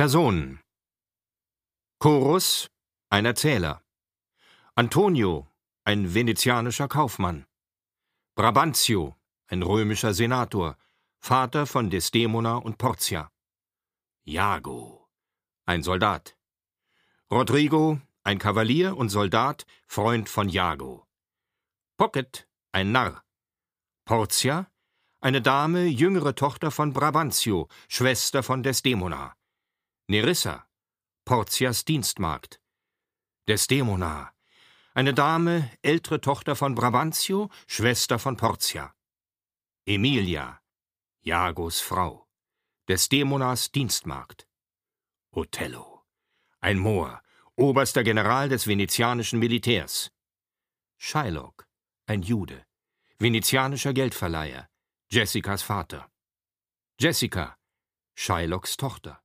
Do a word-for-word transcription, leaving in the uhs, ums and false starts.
Personen: Chorus, ein Erzähler. Antonio, ein venezianischer Kaufmann. Brabantio, ein römischer Senator, Vater von Desdemona und Portia. Iago, ein Soldat. Rodrigo, ein Kavalier und Soldat, Freund von Iago. Pocket, ein Narr. Portia, eine Dame, jüngere Tochter von Brabantio, Schwester von Desdemona. Nerissa, Portias Dienstmagd. Desdemona, eine Dame, ältere Tochter von Brabantio, Schwester von Portia. Emilia, Iagos Frau, Desdemonas Dienstmagd. Othello, ein Mohr, oberster General des venezianischen Militärs. Shylock, ein Jude, venezianischer Geldverleiher, Jessicas Vater. Jessica, Shylocks Tochter.